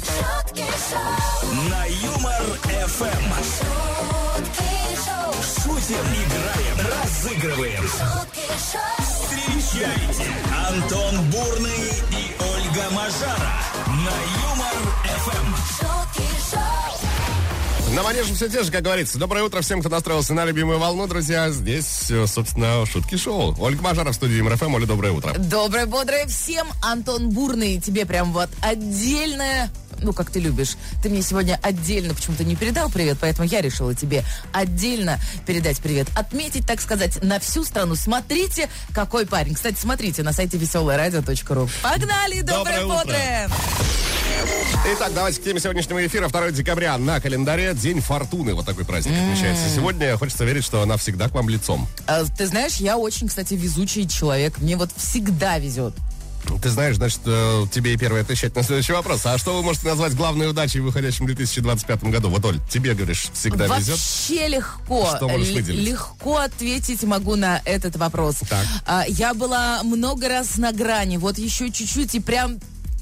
На Юмор ФМ. Шутим, играем, разыгрываем. Встречайте Антон Бурный и Ольга Мажара на Юмор ФМ. На манеже все те же, как говорится. Доброе утро всем, кто настроился на любимую волну, друзья. Здесь, собственно, шутки-шоу. Ольга Мажара в студии Юмор ФМ. Оля, доброе утро. Доброе, бодрое всем. Антон Бурный, тебе прям вот отдельное... Ну, как ты любишь. Ты мне сегодня отдельно почему-то не передал привет, поэтому я решила тебе отдельно передать привет. Отметить, так сказать, на всю страну. Смотрите, какой парень. Кстати, смотрите на сайте веселорадио.ру. Погнали! Доброе бодрое! Итак, давайте к теме сегодняшнего эфира. 2 декабря на календаре День Фортуны. Вот такой праздник отмечается сегодня. Хочется верить, что она всегда к вам лицом. Ты знаешь, я очень, кстати, везучий человек. Мне вот всегда везет. Ты знаешь, значит, тебе и первое отвечать на следующий вопрос. А что вы можете назвать главной удачей в выходящем 2025 году? Вот, Оль, тебе, говоришь, всегда везет. Вообще легко. Что можешь выделить? Легко ответить могу на этот вопрос. Так. Я была много раз на грани. Вот еще чуть-чуть и прям...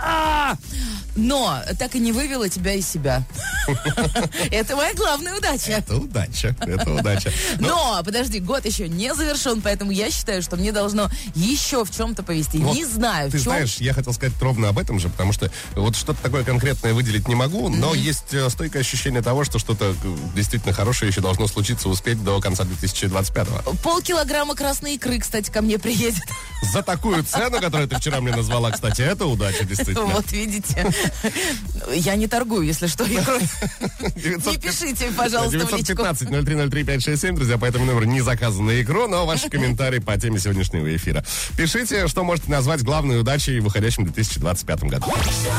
Но так и не вывела тебя из себя. Это моя главная удача. Это удача. Но, подожди, год еще не завершен, поэтому я считаю, что мне должно еще в чем-то повезти. Вот, не знаю, в чем. Ты знаешь, я хотел сказать ровно об этом же, потому что вот что-то такое конкретное выделить не могу, но есть стойкое ощущение того, что что-то действительно хорошее еще должно случиться, успеть до конца 2025-го. Полкилограмма красной икры, кстати, ко мне приедет. За такую цену, которую ты вчера мне назвала, кстати, это удача, действительно. Вот видите. Я не торгую, если что, икрой. Не пишите, пожалуйста, в личку. 915-0303-567, друзья, по этому номеру не заказана икру, но ваши комментарии по теме сегодняшнего эфира. Пишите, что можете назвать главной удачей в выходящем 2025 году.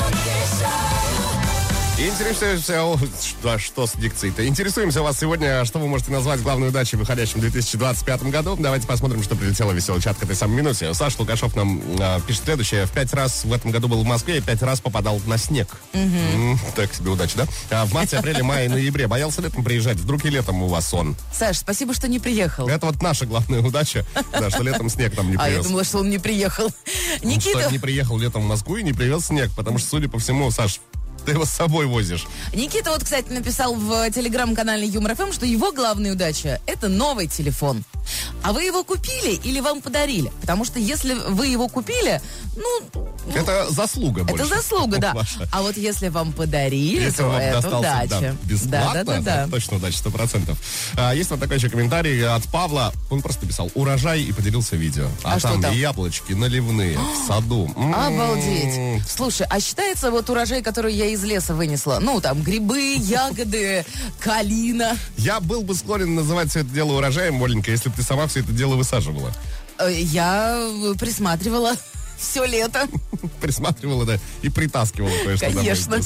Интересуемся, что с дикцией-то? Интересуемся у вас сегодня, что вы можете назвать главной удачей в выходящем 2025 году. Давайте посмотрим, что прилетело в веселый чат к этой самой минуте. Саша Лукашов нам пишет следующее. В 5 раз в этом году был в Москве и 5 раз попадал на снег. Так себе удача, да? А в марте, апреле, мае и ноябре боялся летом приезжать? Вдруг и летом у вас сон? Саш, спасибо, что не приехал. Это вот наша главная удача, да, что летом снег там не привез. А я думала, что он не приехал. Никита... Что не приехал летом в Москву и не привез снег, потому что, судя по всему, Саш, ты его с собой возишь. Никита вот, кстати, написал в телеграм-канале Юмор ФМ, что его главная удача — это новый телефон. А вы его купили или вам подарили? Потому что если вы его купили, это заслуга больше. Это заслуга, да. Ваша. А вот если вам подарили, если то вам это достался, удача. Да, бесплатно, да. Это точно удача, 100%. Есть вот такой еще комментарий от Павла. Он просто писал «урожай» и поделился видео. А там яблочки наливные в саду. Обалдеть. Слушай, а считается вот урожай, который я из леса вынесла? Ну, там, грибы, ягоды, калина. Я был бы склонен называть все это дело урожаем, Оленька, если бы ты сама все это дело высаживала. Я присматривала все лето. Присматривала, да, и притаскивала кое-что. Конечно.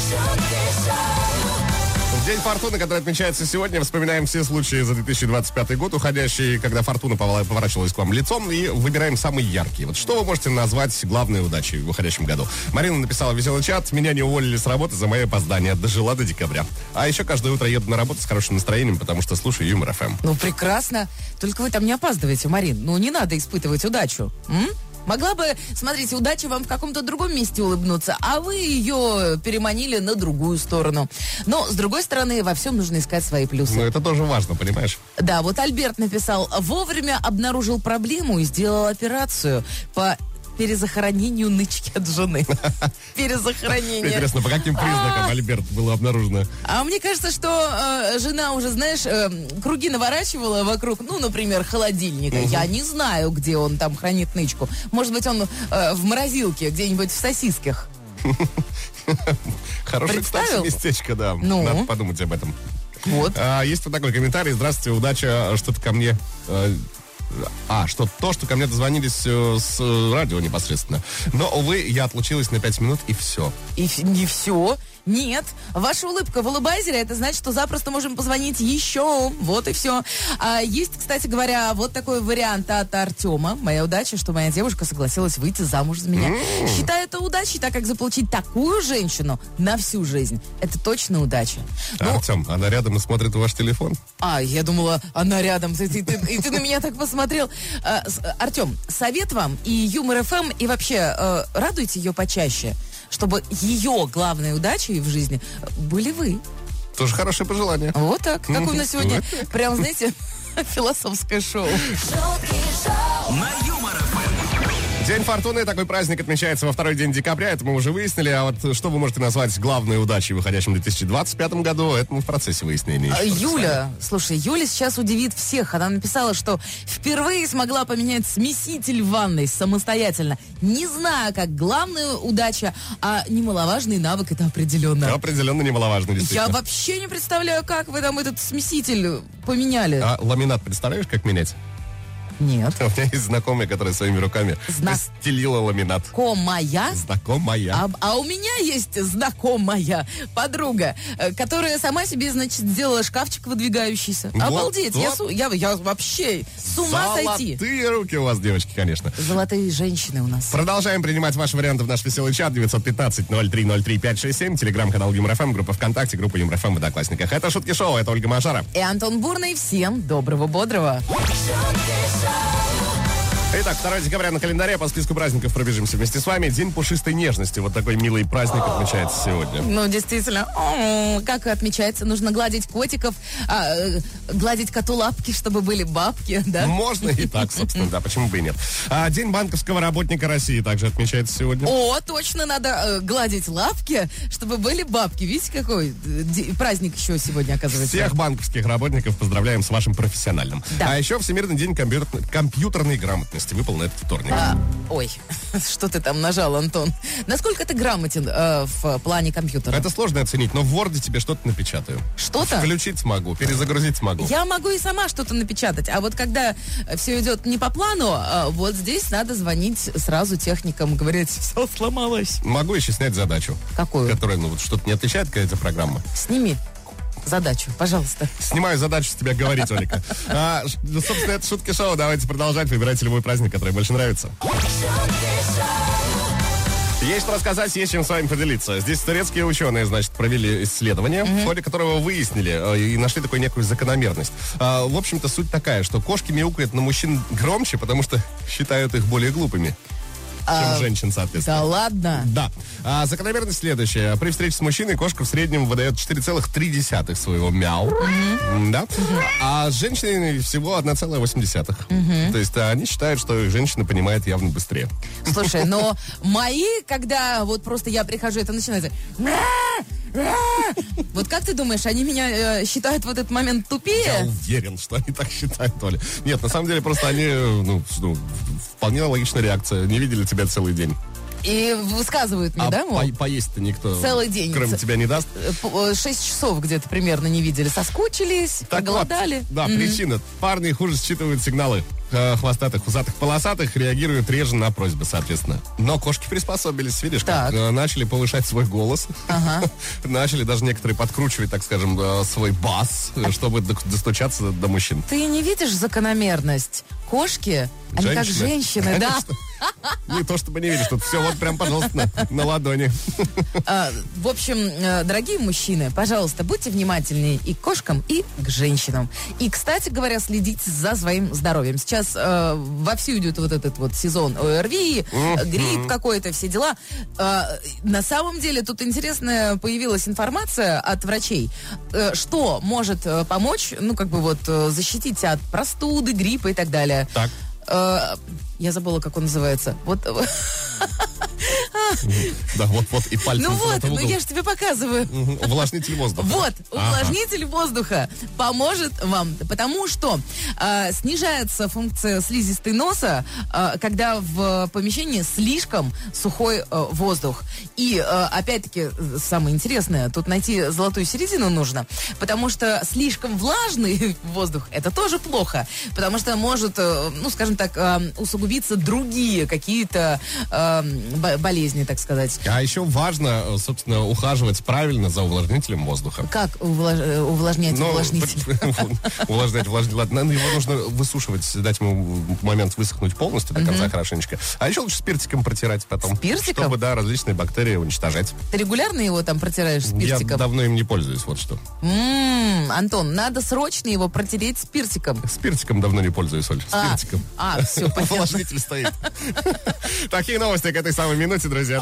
В День Фортуны, который отмечается сегодня, вспоминаем все случаи за 2025 год, уходящий, когда Фортуна поворачивалась к вам лицом, и выбираем самый яркий. Вот что вы можете назвать главной удачей в выходящем году? Марина написала в веселый чат: меня не уволили с работы за мои опоздания, дожила до декабря. А еще каждое утро еду на работу с хорошим настроением, потому что слушаю Юмор ФМ. Ну, прекрасно. Только вы там не опаздываете, Марин. Ну, не надо испытывать удачу. Могла бы, смотрите, удача вам в каком-то другом месте улыбнуться, а вы ее переманили на другую сторону. Но, с другой стороны, во всем нужно искать свои плюсы. Ну, это тоже важно, понимаешь? Да, вот Альберт написал: вовремя обнаружил проблему и сделал операцию по перезахоронению нычки от жены. Перезахоронение. Интересно, по каким признакам, Альберт, было обнаружено? А мне кажется, что жена уже, знаешь, круги наворачивала вокруг, ну, например, холодильника. Я не знаю, где он там хранит нычку. Может быть, он в морозилке, где-нибудь в сосисках. Хорошее, кстати, местечко, да. Надо подумать об этом. Вот. Есть вот такой комментарий: здравствуйте, удача, что-то ко мне... что ко мне дозвонились с радио непосредственно. Но, увы, я отлучилась на 5 минут, и все. И не все? Нет. Ваша улыбка в улыбайзере, это значит, что запросто можем позвонить еще. Вот и все. Есть, кстати говоря, вот такой вариант от Артема. Моя удача, что моя девушка согласилась выйти замуж за меня. Считаю это удачей, так как заполучить такую женщину на всю жизнь — это точно удача. Артем, она рядом и смотрит ваш телефон? Я думала, она рядом. И ты на меня так посмотрел. Артем, совет вам и Юмор ФМ, и вообще радуйте ее почаще. чтобы ее главной удачей в жизни были вы. Тоже хорошее пожелание. Вот так. Какое у нас сегодня, прям, знаете, философское шоу. На Юмор ФМ. День фортуны, такой праздник отмечается во второй день декабря, это мы уже выяснили. А вот что вы можете назвать главной удачей в выходящем 2025 году, это мы в процессе выяснения еще Юля, слушай, Юля сейчас удивит всех. Она написала, что впервые смогла поменять смеситель в ванной самостоятельно. Не знаю, как главная удача, а немаловажный навык это определенно. Определенно немаловажно, действительно. Я вообще не представляю, как вы там этот смеситель поменяли. А ламинат представляешь, как менять? Нет. У меня есть знакомая, которая своими руками стелила ламинат. Знакомая? Знакомая. А у меня есть знакомая подруга, которая сама себе, значит, сделала шкафчик выдвигающийся. Вот, Обалдеть. вот. Я вообще с ума сойти. Золотые руки у вас, девочки, конечно. Золотые женщины у нас. Продолжаем принимать ваши варианты в наш веселый чат 915-0303-567, телеграм-канал Юмор ФМ, группа ВКонтакте, группа Юмор ФМ в Одноклассниках. Это Шутки Шоу, это Ольга Мажара. И Антон Бурный. Всем доброго, бодрого. Итак, 2 декабря на календаре, по списку праздников пробежимся вместе с вами. День пушистой нежности. Вот такой милый праздник отмечается сегодня. Ну, действительно, как отмечается, нужно гладить котиков, гладить коту лапки, чтобы были бабки, да? Можно и так, собственно, да, почему бы и нет. День банковского работника России также отмечается сегодня. О, точно, надо гладить лапки, чтобы были бабки. Видите, какой праздник еще сегодня, оказывается. Всех банковских работников поздравляем с вашим профессиональным. Да. А еще Всемирный день компьютерной грамотности выпал на этот вторник. Ой, что ты там нажал, Антон? Насколько ты грамотен в плане компьютера? Это сложно оценить, но в Word тебе что-то напечатаю. Что-то? Включить смогу, перезагрузить смогу. Я могу и сама что-то напечатать, а вот когда все идет не по плану, вот здесь надо звонить сразу техникам, говорить, все сломалось. Могу еще снять задачу. Какую? Которая, ну, вот что-то не отличает какая-то программа. Сними задачу, пожалуйста. Снимаю задачу с тебя говорить, Олика. Собственно, это Шутки Шоу. Давайте продолжать. Выбирайте любой праздник, который больше нравится. Есть что рассказать, есть чем с вами поделиться. Здесь турецкие ученые, значит, провели исследование, в ходе которого выяснили и нашли такую некую закономерность. В общем-то, суть такая, что кошки мяукают на мужчин громче, потому что считают их более глупыми, чем женщин, соответственно. Да ладно? Да. Закономерность следующая. При встрече с мужчиной кошка в среднем выдает 4,3 своего мяу. Да? А с женщиной всего 1,8. То есть они считают, что их женщина понимает явно быстрее. Слушай, но мои, когда вот просто я прихожу, это начинается... Вот как ты думаешь, они меня считают в этот момент тупее? Я уверен, что они так считают, Оля. Нет, на самом деле просто они, вполне логичная реакция. Не видели тебя целый день. И высказывают мне, да, мол? Поесть-то никто, целый день, кроме тебя, не даст? 6 часов где-то примерно не видели. Соскучились, Так проголодали. Вот, да, причина. Парни хуже считывают сигналы хвостатых, усатых, полосатых, реагируют реже на просьбы, соответственно. Но кошки приспособились, видишь, как начали повышать свой голос. Начали даже некоторые подкручивать, так скажем, свой бас, чтобы достучаться до мужчин. Ты не видишь закономерность? Кошки, они как женщины, да? Не то чтобы не видишь, тут все вот прям, пожалуйста, на ладони. В общем, дорогие мужчины, пожалуйста, будьте внимательнее и к кошкам, и к женщинам. И, кстати говоря, следите за своим здоровьем. Сейчас вовсю идет вот этот вот сезон ОРВИ, грипп какой-то, все дела. На самом деле, тут интересная появилась информация от врачей, что может помочь, защитить тебя от простуды, гриппа и так далее. Так. Я забыла, как он называется. Вот. Да, вот и пальцем. Ну вот, я же тебе показываю. Увлажнитель воздуха. Вот, увлажнитель воздуха поможет вам, потому что снижается функция слизистой носа, когда в помещении слишком сухой воздух. И, опять-таки, самое интересное, тут найти золотую середину нужно, потому что слишком влажный воздух, это тоже плохо, потому что может, скажем так, усугубиться другие какие-то болезни, так сказать. А еще важно, собственно, ухаживать правильно за увлажнителем воздуха. Как увлажнять увлажнитель? Увлажнять увлажнитель. Его нужно высушивать, дать ему момент высохнуть полностью до конца хорошенечко. А еще лучше спиртиком протирать потом. Спиртиком? Чтобы, различные бактерии уничтожать. Ты регулярно его там протираешь спиртиком? Я давно им не пользуюсь, вот что. Антон, надо срочно его протереть спиртиком. Спиртиком давно не пользуюсь, Оль. Спиртиком. Все, понятно. Увлажнитель стоит. Такие новости к этой самой минуте, друзья.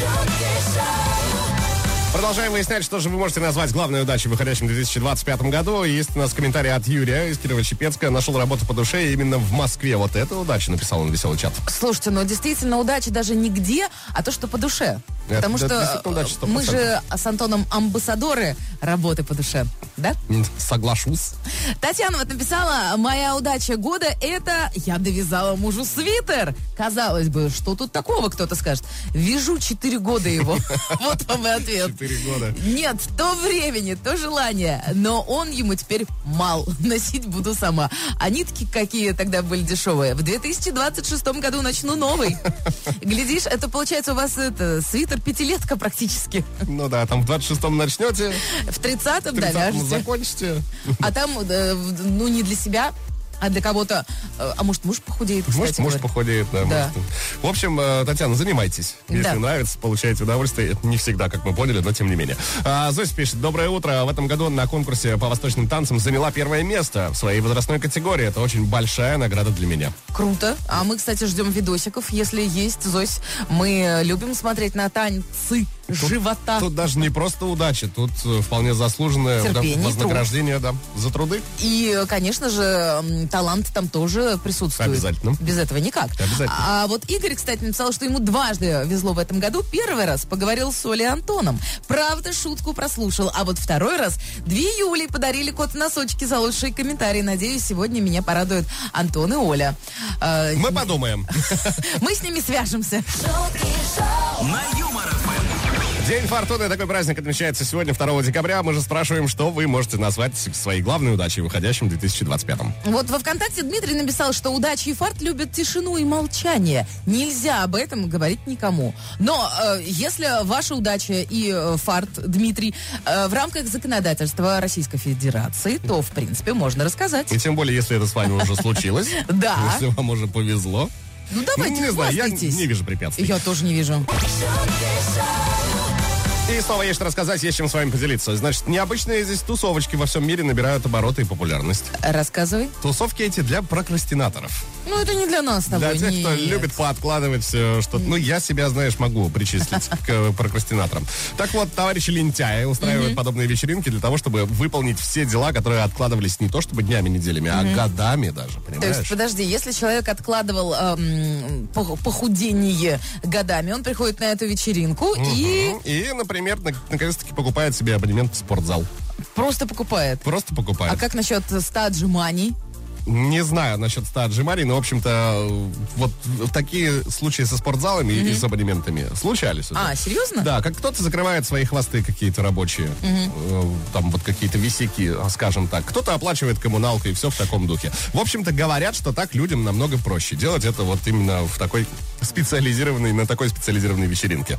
Продолжаем выяснять, что же вы можете назвать главной удачей в выходящем 2025 году. Есть у нас комментарий от Юрия из Кирово-Чепецка. Нашел работу по душе именно в Москве. Вот это удача, написал он в веселый чат. Слушайте, ну действительно удача даже не где, а то, что по душе. Потому что удача, мы же с Антоном амбассадоры работы по душе, да? Соглашусь. Татьяна вот написала: моя удача года — это я довязала мужу свитер. Казалось бы, что тут такого, кто-то скажет. Вяжу 4 года его. Вот вам и ответ. 4 года. Нет, то времени, то желание. Но он ему теперь мал. Носить буду сама. А нитки какие тогда были дешевые. В 2026 году начну новый. Глядишь, это получается у вас свитер пятилетка практически. Ну да, там в 26-м начнете. В 30-м, да, 30-м ляжете. закончите. А там, ну, не для себя, а для кого-то. А может, муж похудеет, кстати. Может, муж похудеет, да. Да. Может. В общем, Татьяна, занимайтесь. Если Да. нравится, получаете удовольствие. Это не всегда, как мы поняли, но тем не менее. Зося пишет: доброе утро. В этом году на конкурсе по восточным танцам заняла 1 место в своей возрастной категории. Это очень большая награда для меня. Круто. А мы, кстати, ждем видосиков, если есть, Зось. Мы любим смотреть на танцы живота. Тут даже не просто удача, тут вполне заслуженное Терпение, вознаграждение, да, за труды. И, конечно же, талант там тоже присутствует. Обязательно. Без этого никак. Обязательно. А вот Игорь, кстати, написал, что ему дважды везло в этом году. Первый раз поговорил с Олей Антоном. Правда, шутку прослушал. А вот второй раз 2 Юли подарили кот-носочки за лучшие комментарии. Надеюсь, сегодня меня порадуют Антон и Оля. Мы подумаем. Мы с ними свяжемся. На Юмор ФМ. День фортуны, такой праздник отмечается сегодня, 2 декабря. Мы же спрашиваем, что вы можете назвать своей главной удачей в выходящем 2025-м. Вот во ВКонтакте Дмитрий написал, что удача и фарт любят тишину и молчание. Нельзя об этом говорить никому. Но если ваша удача и фарт, Дмитрий, в рамках законодательства Российской Федерации, то, в принципе, можно рассказать. И тем более, если это с вами уже случилось. Да. Если вам уже повезло. Ну, давайте, не знаю, я хвастайтесь. не вижу препятствий. Я тоже не вижу. И снова есть что рассказать, есть чем с вами поделиться. Значит, необычные здесь тусовочки во всем мире набирают обороты и популярность. Рассказывай. Тусовки эти для прокрастинаторов. Ну, это не для нас с тобой. Для тех, кто Нет. любит пооткладывать что-то. Ну, я себя, знаешь, могу причислить к прокрастинаторам. Так вот, товарищи лентяи устраивают подобные вечеринки для того, чтобы выполнить все дела, которые откладывались не то чтобы днями, неделями, а годами даже, То понимаешь? есть, подожди, если человек откладывал похудение годами, он приходит на эту вечеринку и И, например, наконец-таки покупает себе абонемент в спортзал. просто покупает. Просто покупает. А как насчет 100 отжиманий? Не знаю насчет 100 отжиманий, но, в общем-то, вот такие случаи со спортзалами и с абонементами случались уже. А, серьезно? Да, как кто-то закрывает свои хвосты какие-то рабочие, там вот какие-то висяки, скажем так. Кто-то оплачивает коммуналку и все в таком духе. В общем-то, говорят, что так людям намного проще делать это вот именно в такой на такой специализированной вечеринке.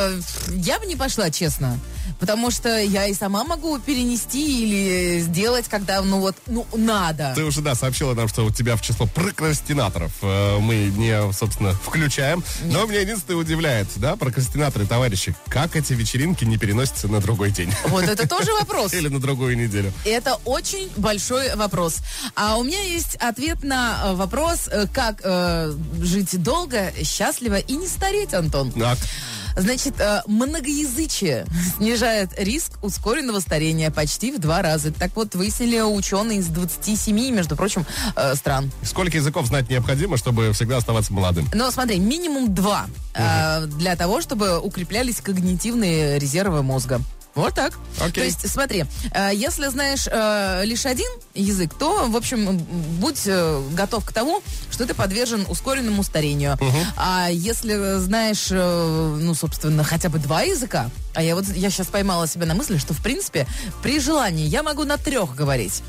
Я бы не пошла, честно. Потому что я и сама могу перенести или сделать, когда, надо. Ты уже, сообщила нам, что у тебя в число прокрастинаторов мы не, собственно, включаем. Но меня единственное удивляет, прокрастинаторы, товарищи, как эти вечеринки не переносятся на другой день? Вот это тоже вопрос. Или на другую неделю. Это очень большой вопрос. А у меня есть ответ на вопрос, как жить долго, счастливо и не стареть, Антон. Так. Значит, многоязычие снижает риск ускоренного старения почти в 2 раза. Так вот, выяснили ученые из 27, между прочим, стран. Сколько языков знать необходимо, чтобы всегда оставаться молодым? Но смотри, минимум 2 для того, чтобы укреплялись когнитивные резервы мозга. Вот так. Окей. То есть, смотри, если знаешь лишь один язык, то, в общем, будь готов к тому, что ты подвержен ускоренному старению. А если знаешь, собственно, хотя бы 2 языка, а я сейчас поймала себя на мысли, что, в принципе, при желании я могу на 3 говорить.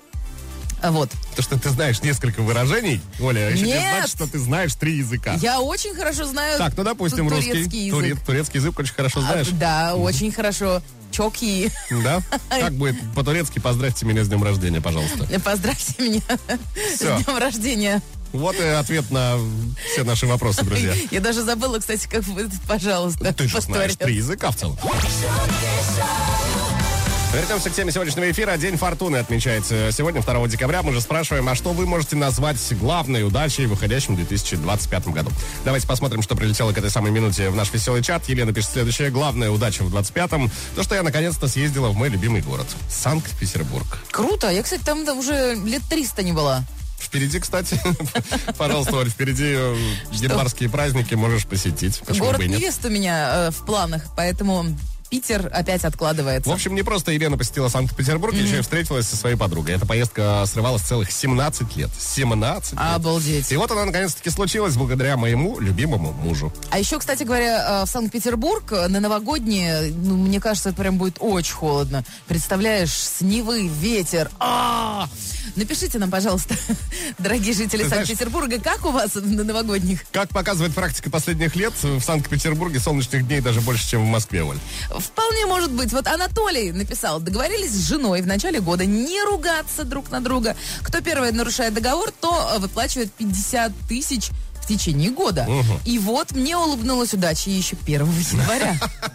Вот. То, что ты знаешь несколько выражений, Оля, еще не Нет. значит, что ты знаешь 3 языка. Я очень хорошо знаю Так, допустим, турецкий русский. язык. Турецкий язык очень хорошо знаешь. Да, очень хорошо. Чоки. Да? Как будет по-турецки? Поздравьте меня с днем рождения, пожалуйста. Поздравьте меня Всё. с днем рождения. Вот и ответ на все наши вопросы, друзья. Я даже забыла, кстати, как вы, пожалуйста, Ты же знаешь повторяю. 3 языка в целом. Вернемся к теме сегодняшнего эфира. День фортуны отмечается сегодня, 2 декабря. Мы же спрашиваем, а что вы можете назвать главной удачей в выходящем 2025 году? Давайте посмотрим, что прилетело к этой самой минуте в наш веселый чат. Елена пишет следующее. Главная удача в 25-м. То, что я наконец-то съездила в мой любимый город. Санкт-Петербург. Круто. Я, кстати, там уже лет 300 не была. Впереди, кстати, пожалуйста, Оль, впереди январские праздники можешь посетить. Город невест у меня в планах, поэтому Питер опять откладывается. В общем, не просто Елена посетила Санкт-Петербург, еще и встретилась со своей подругой. Эта поездка срывалась целых 17 лет. 17 лет. Обалдеть. И вот она наконец-таки случилась благодаря моему любимому мужу. А еще, кстати говоря, в Санкт-Петербург на новогодние, мне кажется, это прям будет очень холодно. Представляешь, с Невы ветер. Напишите нам, пожалуйста, дорогие жители Санкт-Петербурга, как у вас на новогодних? Как показывает практика последних лет, в Санкт-Петербурге солнечных дней даже больше, чем в Москве, Оль. Вполне может быть. Вот Анатолий написал: договорились с женой в начале года не ругаться друг на друга. Кто первый нарушает договор, то выплачивает 50 тысяч в течение года. И вот мне улыбнулась удача еще 1 января.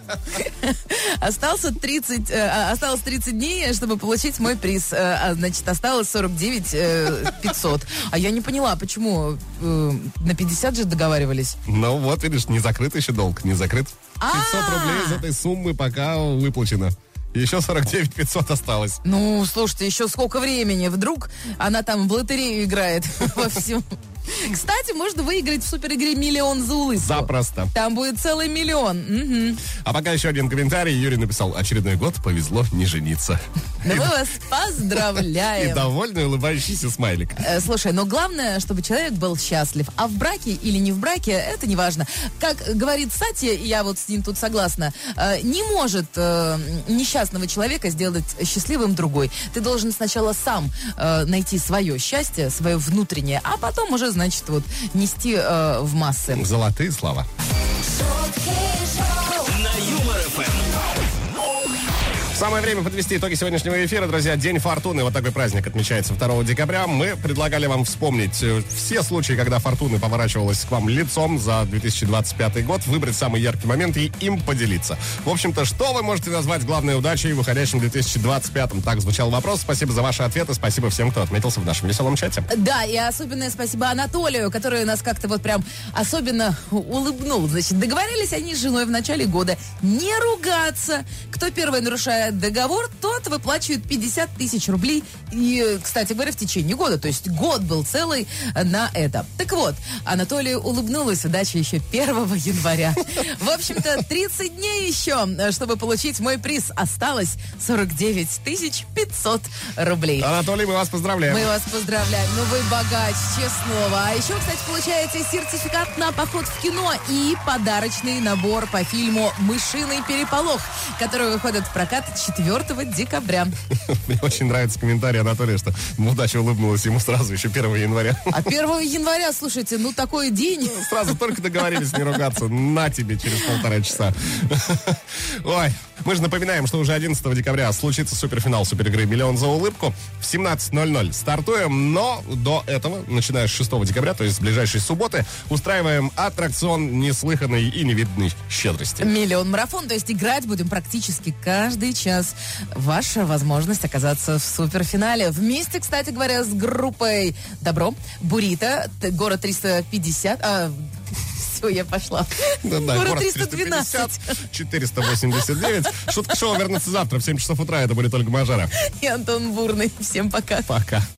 Осталось 30 дней, чтобы получить мой приз. Значит, осталось 49 500. А я не поняла, почему на 50 же договаривались. Ну вот, видишь, не закрыт еще долг, не закрыт. 500 рублей из этой суммы пока выплачено. Еще 49 500 осталось. Ну, слушайте, еще сколько времени? Вдруг она там в лотерею играет во всем. Кстати, можно выиграть в суперигре «Миллион за улыбку». Запросто. Там будет целый миллион. А пока еще один комментарий. Юрий написал: очередной год повезло не жениться. Ну, мы вас поздравляем. И довольный улыбающийся смайлик. Слушай, но главное, чтобы человек был счастлив. А в браке или не в браке, это не важно. Как говорит Сати, я вот с ним тут согласна, не может несчастного человека сделать счастливым другой. Ты должен сначала сам найти свое счастье, свое внутреннее, а потом уже, значит, вот нести в массы. Золотые слова. На Юмор ФМ. Самое время подвести итоги сегодняшнего эфира, друзья. День фортуны. Вот такой праздник отмечается 2 декабря. Мы предлагали вам вспомнить все случаи, когда фортуна поворачивалась к вам лицом за 2025 год, выбрать самый яркий момент и им поделиться. В общем-то, что вы можете назвать главной удачей в выходящем 2025? Так звучал вопрос. Спасибо за ваши ответы. Спасибо всем, кто отметился в нашем веселом чате. Да, и особенное спасибо Анатолию, который нас как-то вот прям особенно улыбнул. Значит, договорились они с женой в начале года не ругаться. Кто первый нарушает договор, тот выплачивает 50 тысяч рублей. И, кстати говоря, в течение года. То есть год был целый на это. Так вот, Анатолию улыбнулась удача еще 1 января. В общем-то, 30 дней еще, чтобы получить мой приз. Осталось 49 500 рублей. Анатолий, мы вас поздравляем. Мы вас поздравляем. Ну, вы богач, честного. А еще, кстати, получаете сертификат на поход в кино и подарочный набор по фильму «Мышиный переполох», который выходит в прокат 4 декабря. Мне очень нравится комментарий Анатолия, что удача улыбнулась ему сразу еще 1 января. А 1 января, слушайте, ну такой день. Сразу только договорились не ругаться. На тебе через 1,5 часа. Ой, мы же напоминаем, что уже 11 декабря случится суперфинал суперигры «Миллион за улыбку». В 17:00 стартуем, но до этого, начиная с 6 декабря, то есть с ближайшей субботы, устраиваем аттракцион неслыханной и невиданной щедрости. Миллион марафон, то есть играть будем практически каждый час. Ваша возможность оказаться в суперфинале. Вместе, кстати говоря, с группой «Добро», «Бурито», город 350... Все, я пошла. Да, город 312. 489. Шутка шоу вернется завтра в 7 часов утра. Это будет Ольга Мажара. И Антон Бурный. Всем пока. Пока.